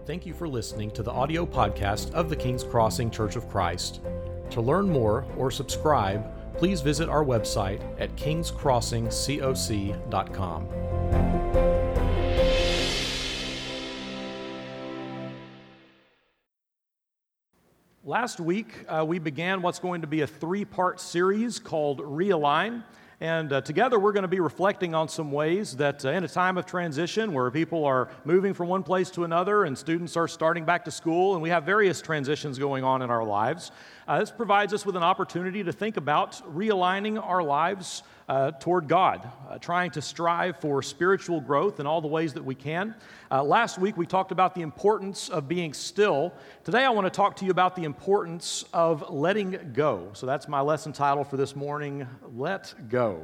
Thank you for listening to the audio podcast of the King's Crossing Church of Christ. To learn more or subscribe, please visit our website at kingscrossingcoc.com. Last week, we began what's going to be a three-part series called Realign. And together we're going to be reflecting on some ways that in a time of transition where people are moving from one place to another and students are starting back to school and we have various transitions going on in our lives, this provides us with an opportunity to think about realigning our lives toward God, trying to strive for spiritual growth in all the ways that we can. Last week we talked about the importance of being still. Today I want to talk to you about the importance of letting go. So that's my lesson title for this morning, Let Go.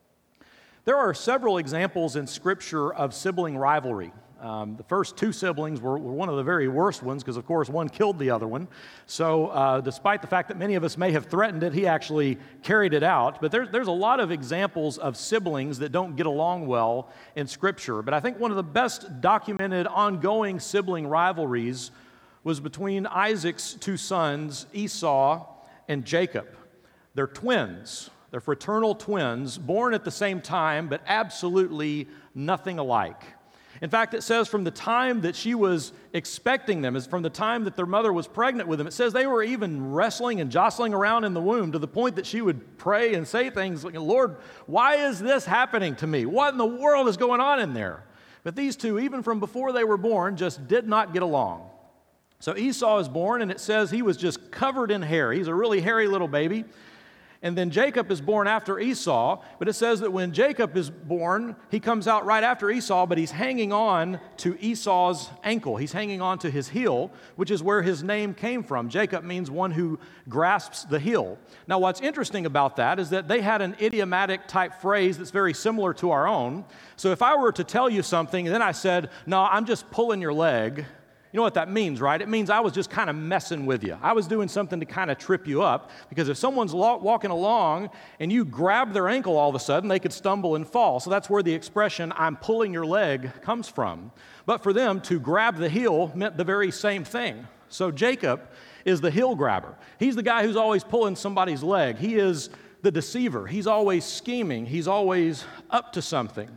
There are several examples in Scripture of sibling rivalry. The first two siblings were one of the very worst ones because, of course, one killed the other one. So despite the fact that many of us may have threatened it, he actually carried it out. But there's a lot of examples of siblings that don't get along well in Scripture. But I think one of the best documented ongoing sibling rivalries was between Isaac's two sons, Esau and Jacob. They're twins. They're fraternal twins, born at the same time, but absolutely nothing alike. In fact, it says from the time that she was expecting them, from the time that their mother was pregnant with them, it says they were even wrestling and jostling around in the womb to the point that she would pray and say things like, Lord, why is this happening to me? What in the world is going on in there? But these two, even from before they were born, just did not get along. So Esau is born, and it says he was just covered in hair. He's a really hairy little baby. And then Jacob is born after Esau, but it says that when Jacob is born, he comes out right after Esau, but he's hanging on to Esau's ankle. He's hanging on to his heel, which is where his name came from. Jacob means one who grasps the heel. Now, what's interesting about that is that they had an idiomatic type phrase that's very similar to our own. So if I were to tell you something, and then I said, no, I'm just pulling your leg, you know what that means, right? It means I was just kind of messing with you. I was doing something to kind of trip you up, because if someone's walking along and you grab their ankle all of a sudden, they could stumble and fall. So that's where the expression, I'm pulling your leg, comes from. But for them, to grab the heel meant the very same thing. So Jacob is the heel grabber. He's the guy who's always pulling somebody's leg. He is the deceiver. He's always scheming. He's always up to something.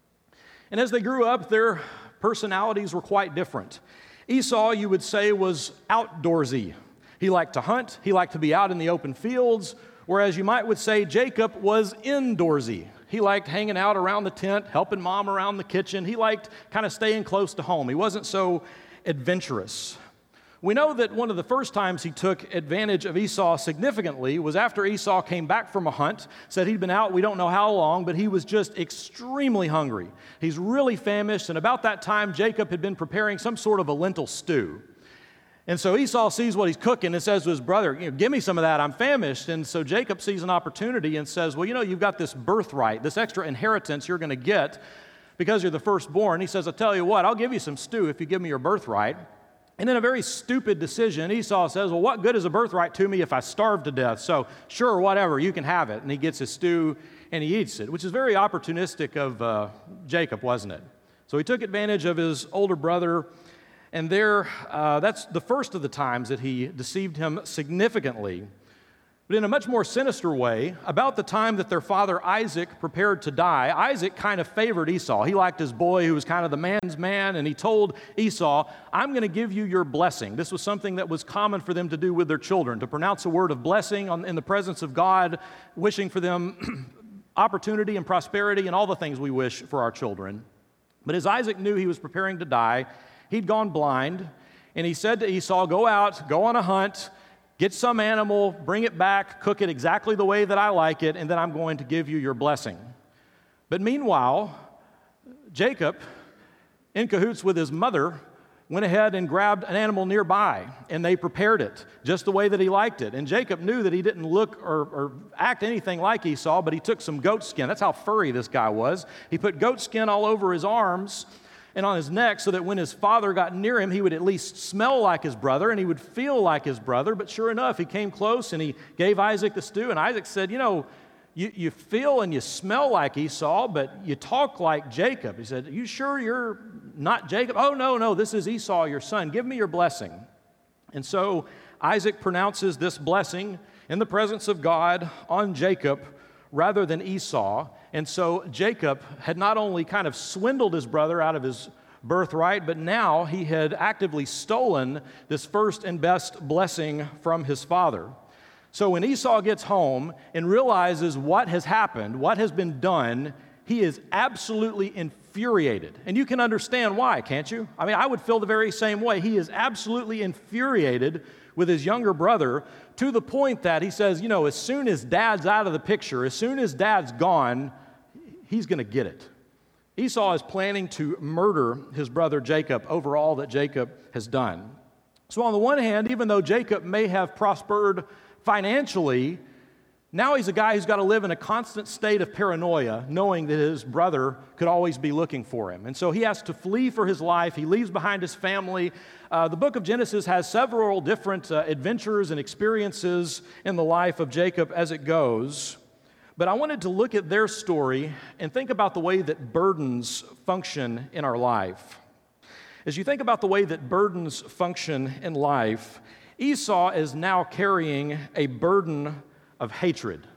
And as they grew up, their personalities were quite different. Esau, you would say, was outdoorsy. He liked to hunt. He liked to be out in the open fields, whereas you would say Jacob was indoorsy. He liked hanging out around the tent, helping mom around the kitchen. He liked kind of staying close to home. He wasn't so adventurous. We know that one of the first times he took advantage of Esau significantly was after Esau came back from a hunt, said he'd been out, we don't know how long, but he was just extremely hungry. He's really famished, and about that time, Jacob had been preparing some sort of a lentil stew. And so Esau sees what he's cooking and says to his brother, give me some of that, I'm famished. And so Jacob sees an opportunity and says, well, you've got this birthright, this extra inheritance you're going to get because you're the firstborn. He says, I'll tell you what, I'll give you some stew if you give me your birthright. And in a very stupid decision, Esau says, well, what good is a birthright to me if I starve to death? So sure, whatever, you can have it. And he gets his stew and he eats it, which is very opportunistic of Jacob, wasn't it? So he took advantage of his older brother, and that's the first of the times that he deceived him significantly. But in a much more sinister way, about the time that their father Isaac prepared to die, Isaac kind of favored Esau. He liked his boy who was kind of the man's man, and he told Esau, I'm going to give you your blessing. This was something that was common for them to do with their children, to pronounce a word of blessing in the presence of God, wishing for them opportunity and prosperity and all the things we wish for our children. But as Isaac knew he was preparing to die, he'd gone blind, and he said to Esau, go out, go on a hunt, get some animal, bring it back, cook it exactly the way that I like it, and then I'm going to give you your blessing. But meanwhile, Jacob, in cahoots with his mother, went ahead and grabbed an animal nearby, and they prepared it just the way that he liked it. And Jacob knew that he didn't look or act anything like Esau, but he took some goat skin. That's how furry this guy was. He put goat skin all over his arms and on his neck so that when his father got near him, he would at least smell like his brother and he would feel like his brother. But sure enough, he came close and he gave Isaac the stew. And Isaac said, you feel and you smell like Esau, but you talk like Jacob. He said, you sure you're not Jacob? Oh, no, this is Esau, your son. Give me your blessing. And so Isaac pronounces this blessing in the presence of God on Jacob rather than Esau. And so Jacob had not only kind of swindled his brother out of his birthright, but now he had actively stolen this first and best blessing from his father. So when Esau gets home and realizes what has happened, what has been done, he is absolutely infuriated. And you can understand why, can't you? I mean, I would feel the very same way. He is absolutely infuriated with his younger brother to the point that he says, as soon as dad's out of the picture, as soon as dad's gone, he's going to get it. Esau is planning to murder his brother Jacob over all that Jacob has done. So on the one hand, even though Jacob may have prospered financially, now he's a guy who's got to live in a constant state of paranoia, knowing that his brother could always be looking for him. And so he has to flee for his life. He leaves behind his family. The book of Genesis has several different adventures and experiences in the life of Jacob as it goes. But I wanted to look at their story and think about the way that burdens function in our life. As you think about the way that burdens function in life, Esau is now carrying a burden of hatred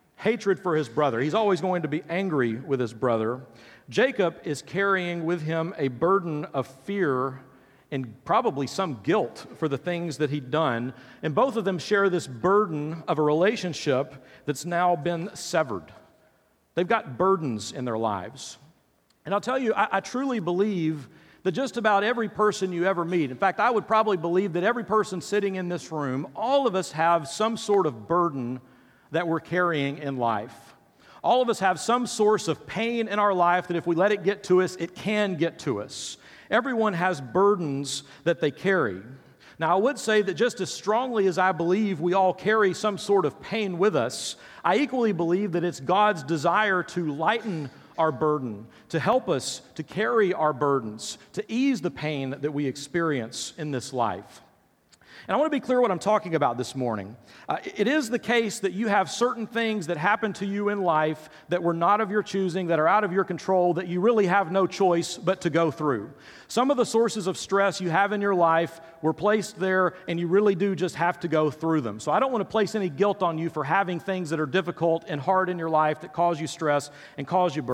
for his brother. He's always going to be angry with his brother. Jacob is carrying with him a burden of fear and probably some guilt for the things that he'd done. And both of them share this burden of a relationship that's now been severed. They've got burdens in their lives. And I'll tell you, I truly believe that just about every person you ever meet, in fact, I would probably believe that every person sitting in this room, all of us have some sort of burden that we're carrying in life. All of us have some source of pain in our life that if we let it get to us, it can get to us. Everyone has burdens that they carry. Now, I would say that just as strongly as I believe we all carry some sort of pain with us, I equally believe that it's God's desire to lighten our burden, to help us to carry our burdens, to ease the pain that we experience in this life. And I want to be clear what I'm talking about this morning. It is the case that you have certain things that happen to you in life that were not of your choosing, that are out of your control, that you really have no choice but to go through. Some of the sources of stress you have in your life were placed there, and you really do just have to go through them. So I don't want to place any guilt on you for having things that are difficult and hard in your life that cause you stress and cause you burden.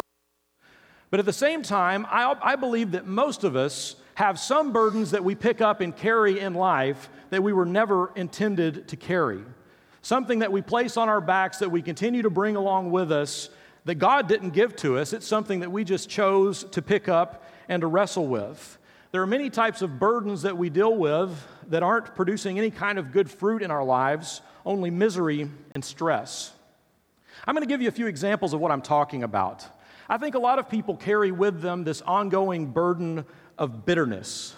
But at the same time, I believe that most of us have some burdens that we pick up and carry in life that we were never intended to carry. Something that we place on our backs that we continue to bring along with us that God didn't give to us. It's something that we just chose to pick up and to wrestle with. There are many types of burdens that we deal with that aren't producing any kind of good fruit in our lives, only misery and stress. I'm going to give you a few examples of what I'm talking about. I think a lot of people carry with them this ongoing burden of bitterness.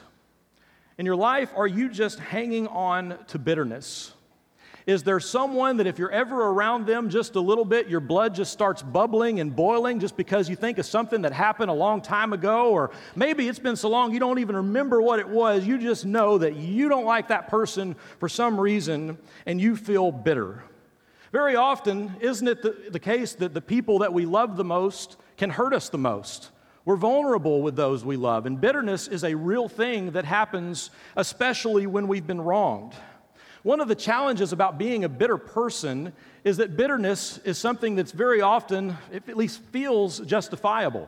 In your life, are you just hanging on to bitterness? Is there someone that if you're ever around them just a little bit, your blood just starts bubbling and boiling just because you think of something that happened a long time ago, or maybe it's been so long you don't even remember what it was, you just know that you don't like that person for some reason and you feel bitter. Very often, isn't it the case that the people that we love the most can hurt us the most? We're vulnerable with those we love, and bitterness is a real thing that happens, especially when we've been wronged. One of the challenges about being a bitter person is that bitterness is something that's very often, if at least feels justifiable.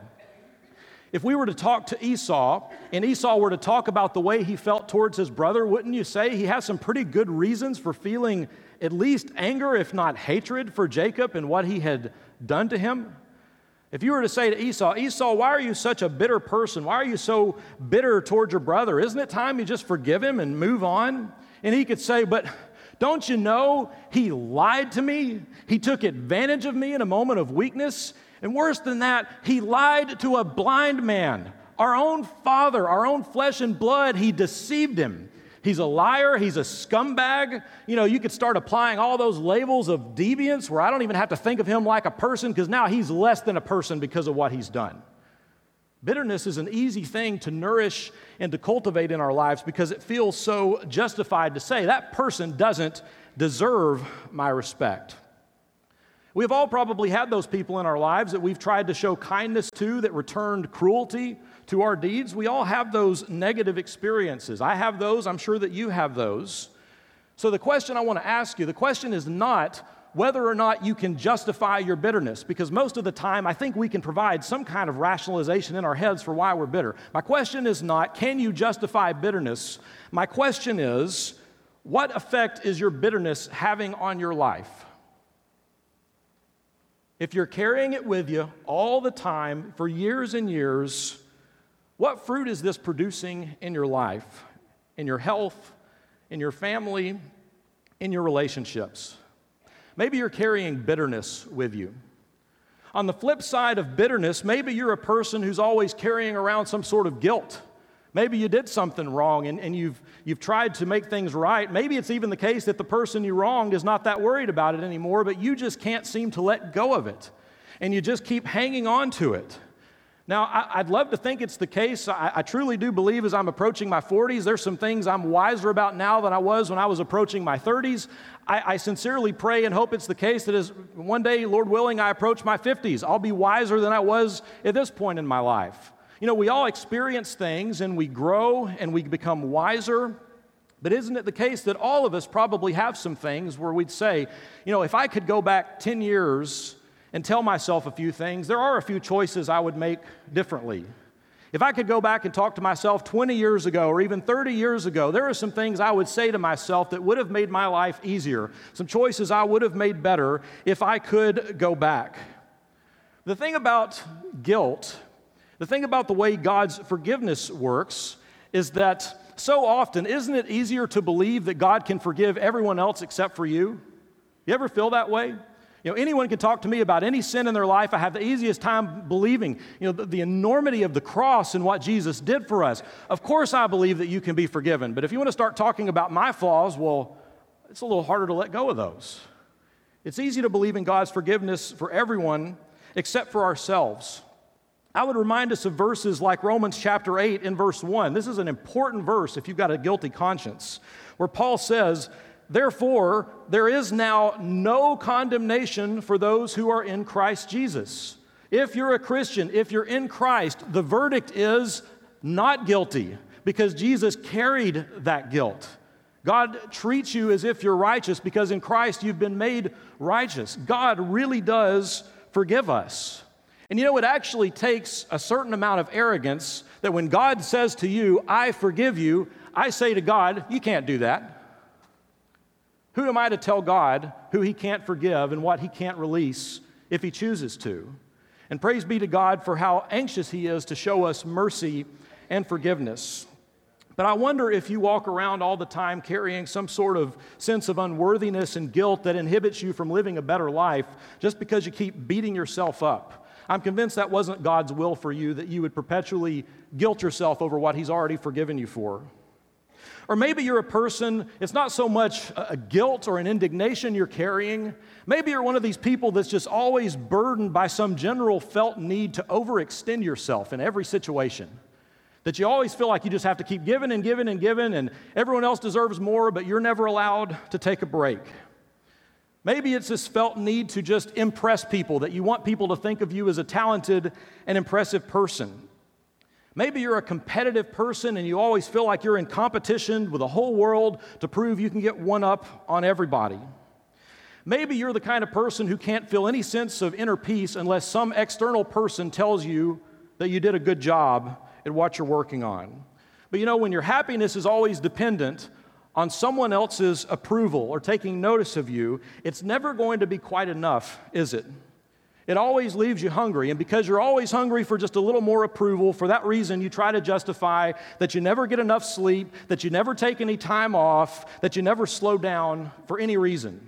If we were to talk to Esau, and Esau were to talk about the way he felt towards his brother, wouldn't you say he has some pretty good reasons for feeling at least anger, if not hatred, for Jacob and what he had done to him? If you were to say to Esau, why are you such a bitter person? Why are you so bitter towards your brother? Isn't it time you just forgive him and move on? And he could say, but don't you know he lied to me? He took advantage of me in a moment of weakness. And worse than that, he lied to a blind man, our own father, our own flesh and blood. He deceived him. He's a liar. He's a scumbag. You could start applying all those labels of deviance where I don't even have to think of him like a person because now he's less than a person because of what he's done. Bitterness is an easy thing to nourish and to cultivate in our lives because it feels so justified to say that person doesn't deserve my respect. We've all probably had those people in our lives that we've tried to show kindness to that returned cruelty to our deeds. We all have those negative experiences. I have those. I'm sure that you have those. So the question I want to ask you, the question is not whether or not you can justify your bitterness, because most of the time I think we can provide some kind of rationalization in our heads for why we're bitter. My question is not, can you justify bitterness? My question is, what effect is your bitterness having on your life? If you're carrying it with you all the time for years and years, what fruit is this producing in your life, in your health, in your family, in your relationships? Maybe you're carrying bitterness with you. On the flip side of bitterness, maybe you're a person who's always carrying around some sort of guilt. Maybe you did something wrong and you've tried to make things right. Maybe it's even the case that the person you wronged is not that worried about it anymore, but you just can't seem to let go of it. And you just keep hanging on to it. Now, I'd love to think it's the case. I truly do believe as I'm approaching my 40s, there's some things I'm wiser about now than I was when I was approaching my 30s. I sincerely pray and hope it's the case that as one day, Lord willing, I approach my 50s, I'll be wiser than I was at this point in my life. You know, we all experience things and we grow and we become wiser, but isn't it the case that all of us probably have some things where we'd say, you know, if I could go back 10 years and tell myself a few things, there are a few choices I would make differently. If I could go back and talk to myself 20 years ago or even 30 years ago, there are some things I would say to myself that would have made my life easier, some choices I would have made better if I could go back. The thing about guilt, the thing about the way God's forgiveness works is that so often, isn't it easier to believe that God can forgive everyone else except for you? You ever feel that way? You know, anyone can talk to me about any sin in their life. I have the easiest time believing, you know, the enormity of the cross and what Jesus did for us. Of course, I believe that you can be forgiven. But if you want to start talking about my flaws, well, it's a little harder to let go of those. It's easy to believe in God's forgiveness for everyone except for ourselves. I would remind us of verses like Romans chapter 8 in verse 1. This is an important verse if you've got a guilty conscience, where Paul says, "Therefore, there is now no condemnation for those who are in Christ Jesus." If you're a Christian, if you're in Christ, the verdict is not guilty because Jesus carried that guilt. God treats you as if you're righteous because in Christ you've been made righteous. God really does forgive us. And you know, it actually takes a certain amount of arrogance that when God says to you, "I forgive you," I say to God, "You can't do that." Who am I to tell God who He can't forgive and what He can't release if He chooses to? And praise be to God for how anxious He is to show us mercy and forgiveness. But I wonder if you walk around all the time carrying some sort of sense of unworthiness and guilt that inhibits you from living a better life just because you keep beating yourself up. I'm convinced that wasn't God's will for you, that you would perpetually guilt yourself over what He's already forgiven you for. Or maybe you're a person, it's not so much a guilt or an indignation you're carrying. Maybe you're one of these people that's just always burdened by some general felt need to overextend yourself in every situation. That you always feel like you just have to keep giving and giving and giving, and everyone else deserves more, but you're never allowed to take a break. Maybe it's this felt need to just impress people, that you want people to think of you as a talented and impressive person. Maybe you're a competitive person and you always feel like you're in competition with the whole world to prove you can get one up on everybody. Maybe you're the kind of person who can't feel any sense of inner peace unless some external person tells you that you did a good job at what you're working on. But you know, when your happiness is always dependent on someone else's approval or taking notice of you, it's never going to be quite enough, is it? It always leaves you hungry, and because you're always hungry for just a little more approval, for that reason you try to justify that you never get enough sleep, that you never take any time off, that you never slow down for any reason.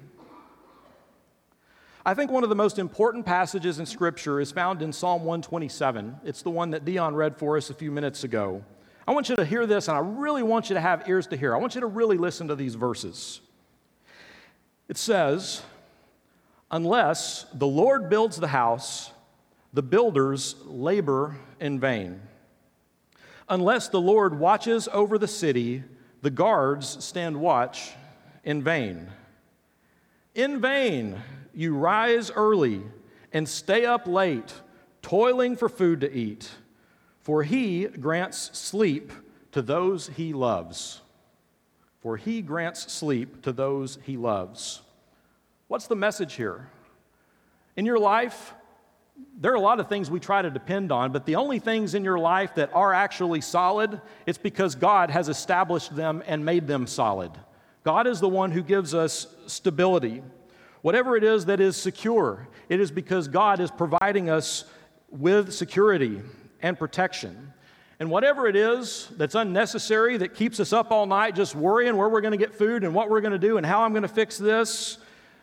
I think one of the most important passages in Scripture is found in Psalm 127. It's the one that Dion read for us a few minutes ago. I want you to hear this, and I really want you to have ears to hear. I want you to really listen to these verses. It says, "Unless the Lord builds the house, the builders labor in vain. Unless the Lord watches over the city, the guards stand watch in vain. In vain you rise early and stay up late, toiling for food to eat, for he grants sleep to those he loves. For he grants sleep to those he loves. What's the message here? In your life, there are a lot of things we try to depend on, but the only things in your life that are actually solid, it's because God has established them and made them solid. God is the one who gives us stability. Whatever it is that is secure, it is because God is providing us with security and protection. And whatever it is that's unnecessary, that keeps us up all night just worrying where we're going to get food and what we're going to do and how I'm going to fix this,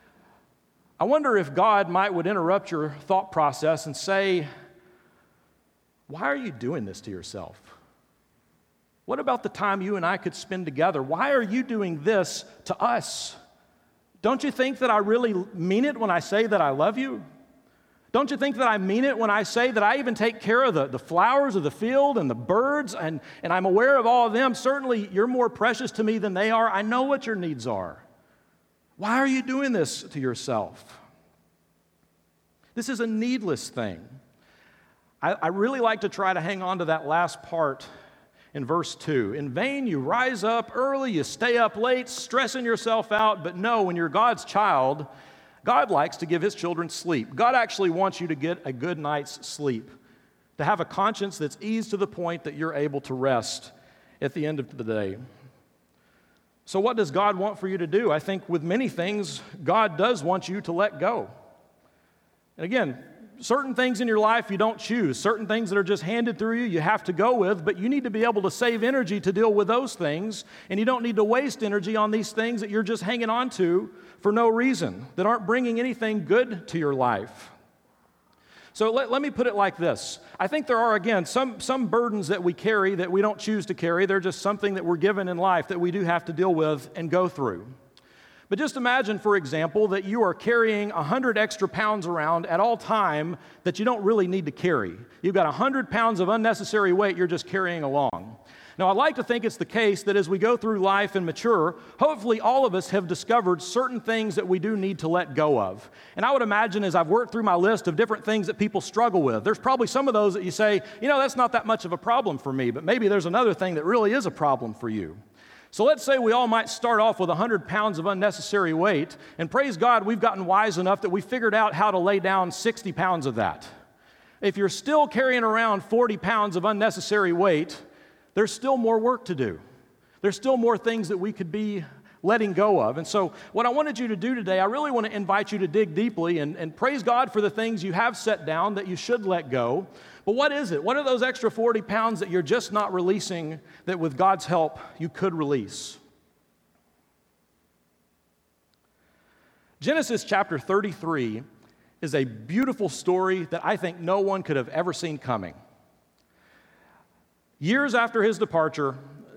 I wonder if God would interrupt your thought process and say, why are you doing this to yourself? What about the time you and I could spend together? Why are you doing this to us? Don't you think that I really mean it when I say that I love you? Don't you think that I mean it when I say that I even take care of the flowers of the field and the birds, and I'm aware of all of them? Certainly, you're more precious to me than they are. I know what your needs are. Why are you doing this to yourself? This is a needless thing. I really like to try to hang on to that last part in verse 2. In vain you rise up early, you stay up late, stressing yourself out, but no, when you're God's child, God likes to give his children sleep. God actually wants you to get a good night's sleep, to have a conscience that's eased to the point that you're able to rest at the end of the day. So what does God want for you to do? I think with many things, God does want you to let go. And again, certain things in your life you don't choose. Certain things that are just handed through you, you have to go with, but you need to be able to save energy to deal with those things, and you don't need to waste energy on these things that you're just hanging on to for no reason, that aren't bringing anything good to your life. So let me put it like this. I think there are, again, some burdens that we carry that we don't choose to carry. They're just something that we're given in life that we do have to deal with and go through. But just imagine, for example, that you are carrying 100 extra pounds around at all time that you don't really need to carry. You've got 100 pounds of unnecessary weight you're just carrying along. Now, I'd like to think it's the case that as we go through life and mature, hopefully all of us have discovered certain things that we do need to let go of. And I would imagine as I've worked through my list of different things that people struggle with, there's probably some of those that you say, that's not that much of a problem for me, but maybe there's another thing that really is a problem for you. So let's say we all might start off with 100 pounds of unnecessary weight, and praise God, we've gotten wise enough that we figured out how to lay down 60 pounds of that. If you're still carrying around 40 pounds of unnecessary weight, there's still more work to do. There's still more things that we could be letting go of. And so what I wanted you to do today, I really want to invite you to dig deeply and praise God for the things you have set down that you should let go. But what is it? What are those extra 40 pounds that you're just not releasing that with God's help you could release? Genesis chapter 33 is a beautiful story that I think no one could have ever seen coming. Years after his departure,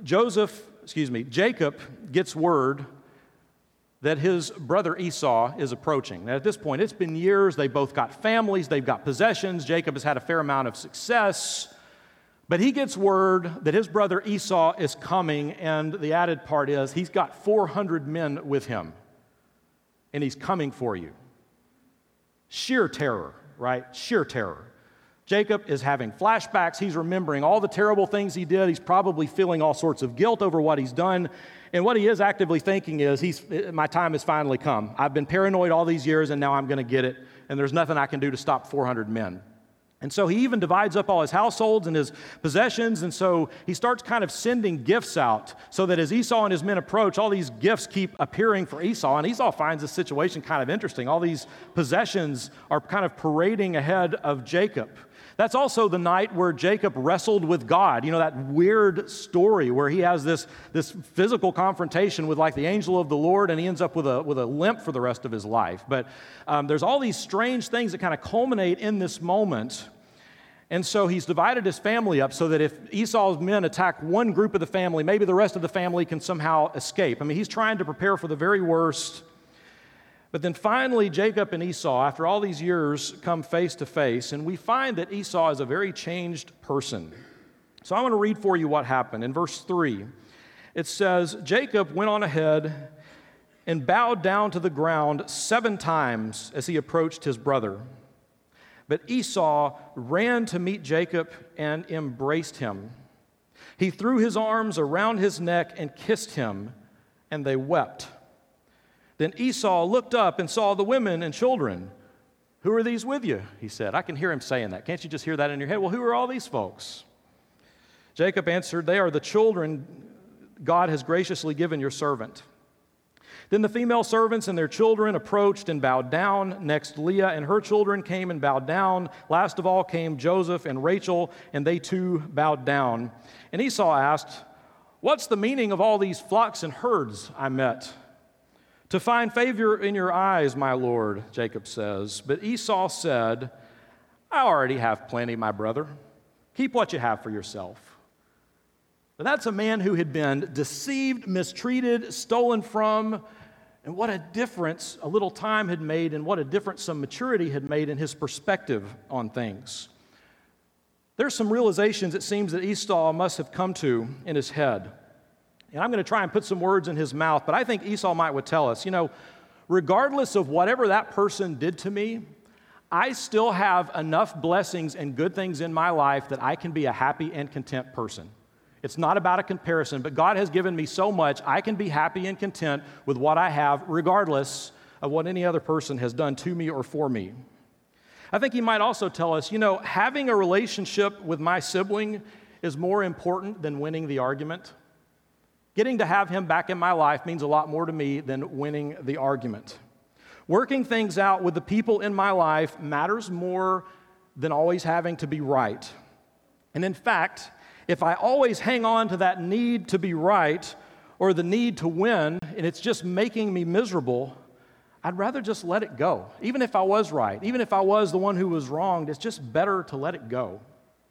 Jacob gets word that his brother Esau is approaching. Now, at this point, it's been years. They've both got families. They've got possessions. Jacob has had a fair amount of success. But he gets word that his brother Esau is coming, and the added part is he's got 400 men with him, and he's coming for you. Sheer terror, right? Sheer terror. Jacob is having flashbacks. He's remembering all the terrible things he did. He's probably feeling all sorts of guilt over what he's done. And what he is actively thinking is, my time has finally come. I've been paranoid all these years, and now I'm going to get it. And there's nothing I can do to stop 400 men. And so he even divides up all his households and his possessions. And so he starts kind of sending gifts out so that as Esau and his men approach, all these gifts keep appearing for Esau. And Esau finds this situation kind of interesting. All these possessions are kind of parading ahead of Jacob. That's also the night where Jacob wrestled with God. That weird story where he has this physical confrontation with like the angel of the Lord, and he ends up with a limp for the rest of his life. But there's all these strange things that kind of culminate in this moment. And so he's divided his family up so that if Esau's men attack one group of the family, maybe the rest of the family can somehow escape. He's trying to prepare for the very worst. But then finally, Jacob and Esau, after all these years, come face to face, and we find that Esau is a very changed person. So I want to read for you what happened. In verse 3, it says, Jacob went on ahead and bowed down to the ground 7 times as he approached his brother. But Esau ran to meet Jacob and embraced him. He threw his arms around his neck and kissed him, and they wept. Then Esau looked up and saw the women and children. "Who are these with you?" he said. I can hear him saying that. Can't you just hear that in your head? Well, who are all these folks? Jacob answered, "They are the children God has graciously given your servant." Then the female servants and their children approached and bowed down. Next, Leah and her children came and bowed down. Last of all came Joseph and Rachel, and they too bowed down. And Esau asked, "What's the meaning of all these flocks and herds I met?" "To find favor in your eyes, my lord," Jacob says. But Esau said, "I already have plenty, my brother. Keep what you have for yourself." But that's a man who had been deceived, mistreated, stolen from, and what a difference a little time had made, and what a difference some maturity had made in his perspective on things. There's some realizations it seems that Esau must have come to in his head. And I'm going to try and put some words in his mouth, but I think Esau would tell us, regardless of whatever that person did to me, I still have enough blessings and good things in my life that I can be a happy and content person. It's not about a comparison, but God has given me so much, I can be happy and content with what I have, regardless of what any other person has done to me or for me. I think he might also tell us, having a relationship with my sibling is more important than winning the argument. Getting to have him back in my life means a lot more to me than winning the argument. Working things out with the people in my life matters more than always having to be right. And in fact, if I always hang on to that need to be right or the need to win, and it's just making me miserable, I'd rather just let it go. Even if I was right, even if I was the one who was wronged, it's just better to let it go.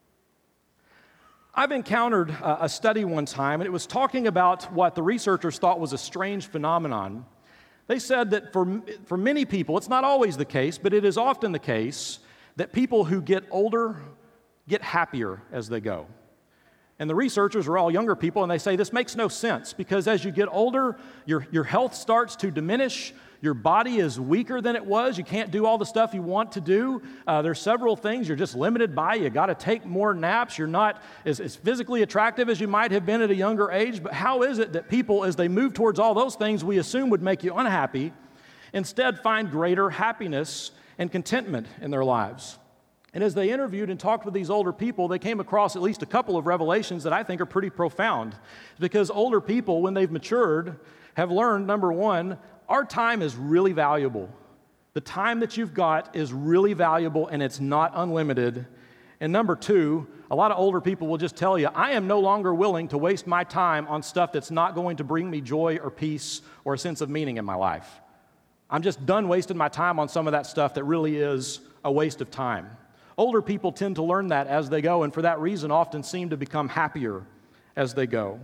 I've encountered a study one time, and it was talking about what the researchers thought was a strange phenomenon. They said that for many people, it's not always the case, but it is often the case that people who get older get happier as they go. And the researchers are all younger people, and they say this makes no sense because as you get older, your health starts to diminish. Your body is weaker than it was. You can't do all the stuff you want to do. There's several things you're just limited by. You got to take more naps. You're not as physically attractive as you might have been at a younger age. But how is it that people, as they move towards all those things we assume would make you unhappy, instead find greater happiness and contentment in their lives? And as they interviewed and talked with these older people, they came across at least a couple of revelations that I think are pretty profound. Because older people, when they've matured, have learned, number one, our time is really valuable. The time that you've got is really valuable and it's not unlimited. And number two, a lot of older people will just tell you, I am no longer willing to waste my time on stuff that's not going to bring me joy or peace or a sense of meaning in my life. I'm just done wasting my time on some of that stuff that really is a waste of time. Older people tend to learn that as they go, and for that reason often seem to become happier as they go.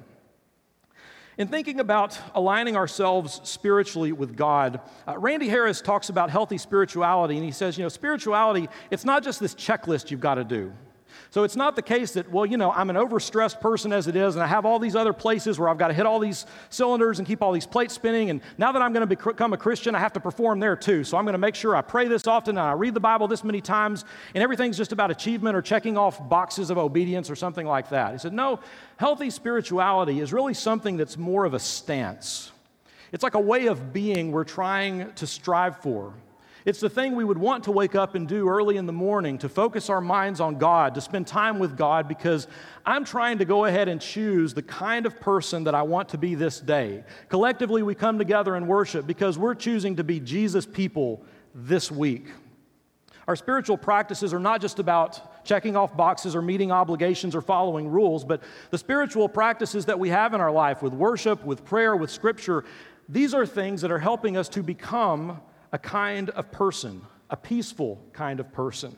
In thinking about aligning ourselves spiritually with God, Randy Harris talks about healthy spirituality, and he says, spirituality, it's not just this checklist you've got to do. So it's not the case that, I'm an overstressed person as it is, and I have all these other places where I've got to hit all these cylinders and keep all these plates spinning, and now that I'm going to become a Christian, I have to perform there too. So I'm going to make sure I pray this often, and I read the Bible this many times, and everything's just about achievement or checking off boxes of obedience or something like that. He said, no, healthy spirituality is really something that's more of a stance. It's like a way of being we're trying to strive for. It's the thing we would want to wake up and do early in the morning, to focus our minds on God, to spend time with God, because I'm trying to go ahead and choose the kind of person that I want to be this day. Collectively, we come together and worship because we're choosing to be Jesus people this week. Our spiritual practices are not just about checking off boxes or meeting obligations or following rules, but the spiritual practices that we have in our life with worship, with prayer, with Scripture, these are things that are helping us to become a kind of person, a peaceful kind of person.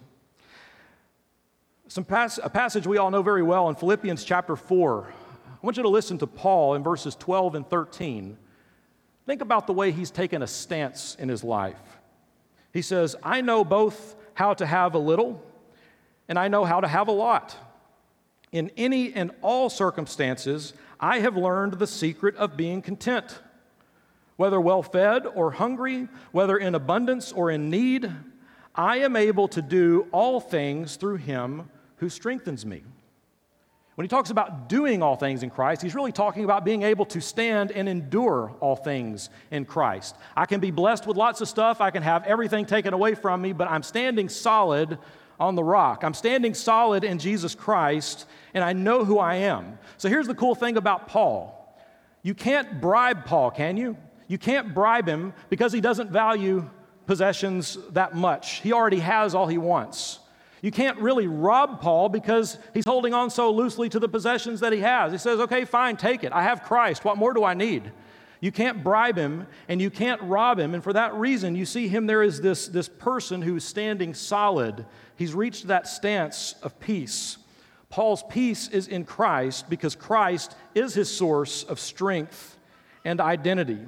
A passage we all know very well in Philippians chapter 4. I want you to listen to Paul in verses 12 and 13. Think about the way he's taken a stance in his life. He says, I know both how to have a little and I know how to have a lot. In any and all circumstances, I have learned the secret of being content. Whether well-fed or hungry, whether in abundance or in need, I am able to do all things through him who strengthens me. When he talks about doing all things in Christ, he's really talking about being able to stand and endure all things in Christ. I can be blessed with lots of stuff. I can have everything taken away from me, but I'm standing solid on the rock. I'm standing solid in Jesus Christ, and I know who I am. So here's the cool thing about Paul. You can't bribe Paul, can you? You can't bribe him because he doesn't value possessions that much. He already has all he wants. You can't really rob Paul because he's holding on so loosely to the possessions that he has. He says, okay, fine, take it. I have Christ. What more do I need? You can't bribe him and you can't rob him. And for that reason, you see him there is this person who's standing solid. He's reached that stance of peace. Paul's peace is in Christ because Christ is his source of strength and identity.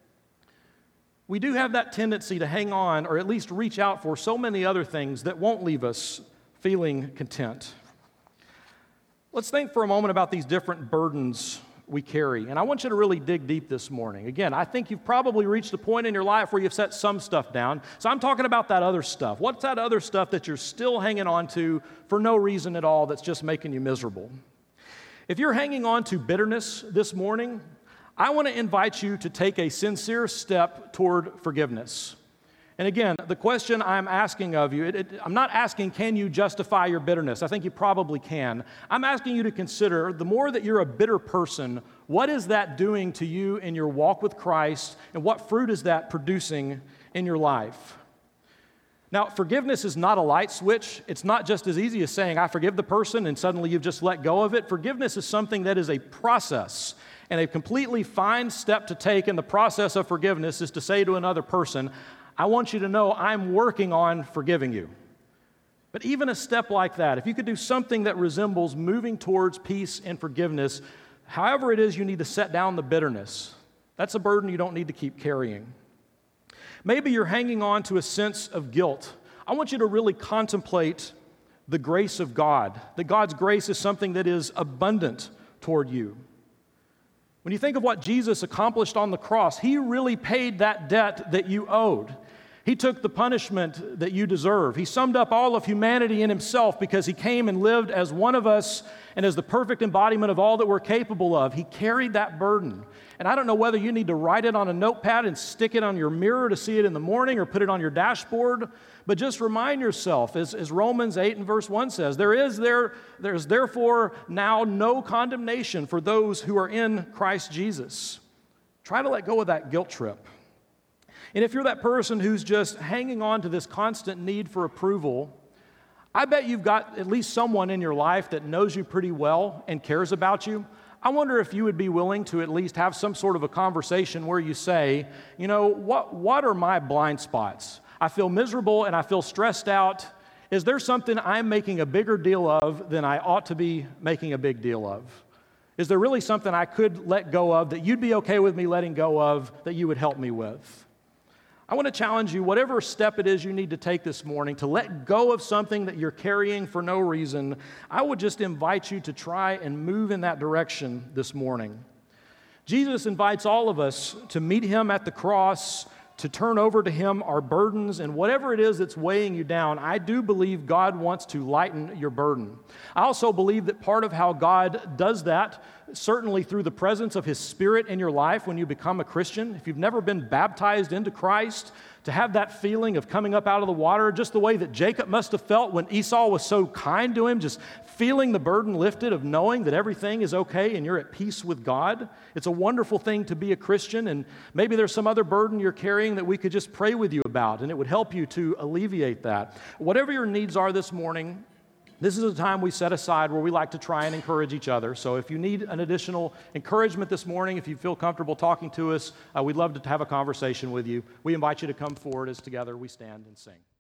We do have that tendency to hang on or at least reach out for so many other things that won't leave us feeling content. Let's think for a moment about these different burdens we carry. And I want you to really dig deep this morning. Again, I think you've probably reached a point in your life where you've set some stuff down. So I'm talking about that other stuff. What's that other stuff that you're still hanging on to for no reason at all that's just making you miserable? If you're hanging on to bitterness this morning, I want to invite you to take a sincere step toward forgiveness. And again, the question I'm asking of you, I'm not asking, can you justify your bitterness? I think you probably can. I'm asking you to consider, the more that you're a bitter person, what is that doing to you in your walk with Christ, and what fruit is that producing in your life? Now, forgiveness is not a light switch. It's not just as easy as saying, I forgive the person, and suddenly you've just let go of it. Forgiveness is something that is a process. And a completely fine step to take in the process of forgiveness is to say to another person, I want you to know I'm working on forgiving you. But even a step like that, if you could do something that resembles moving towards peace and forgiveness, however it is you need to set down the bitterness, that's a burden you don't need to keep carrying. Maybe you're hanging on to a sense of guilt. I want you to really contemplate the grace of God, that God's grace is something that is abundant toward you. When you think of what Jesus accomplished on the cross, he really paid that debt that you owed. He took the punishment that you deserve. He summed up all of humanity in himself because he came and lived as one of us and as the perfect embodiment of all that we're capable of. He carried that burden. And I don't know whether you need to write it on a notepad and stick it on your mirror to see it in the morning or put it on your dashboard, but just remind yourself, as Romans 8 and verse 1 says, there's therefore now no condemnation for those who are in Christ Jesus. Try to let go of that guilt trip. And if you're that person who's just hanging on to this constant need for approval, I bet you've got at least someone in your life that knows you pretty well and cares about you. I wonder if you would be willing to at least have some sort of a conversation where you say, you know, what are my blind spots? I feel miserable and I feel stressed out. Is there something I'm making a bigger deal of than I ought to be making a big deal of? Is there really something I could let go of that you'd be okay with me letting go of that you would help me with? I want to challenge you, whatever step it is you need to take this morning to let go of something that you're carrying for no reason, I would just invite you to try and move in that direction this morning. Jesus invites all of us to meet him at the cross, to turn over to him our burdens, and whatever it is that's weighing you down, I do believe God wants to lighten your burden. I also believe that part of how God does that, certainly through the presence of his Spirit in your life when you become a Christian, if you've never been baptized into Christ, to have that feeling of coming up out of the water, just the way that Jacob must have felt when Esau was so kind to him, just feeling the burden lifted of knowing that everything is okay and you're at peace with God. It's a wonderful thing to be a Christian, and maybe there's some other burden you're carrying that we could just pray with you about, and it would help you to alleviate that. Whatever your needs are this morning, this is a time we set aside where we like to try and encourage each other. So if you need an additional encouragement this morning, if you feel comfortable talking to us, we'd love to have a conversation with you. We invite you to come forward as together we stand and sing.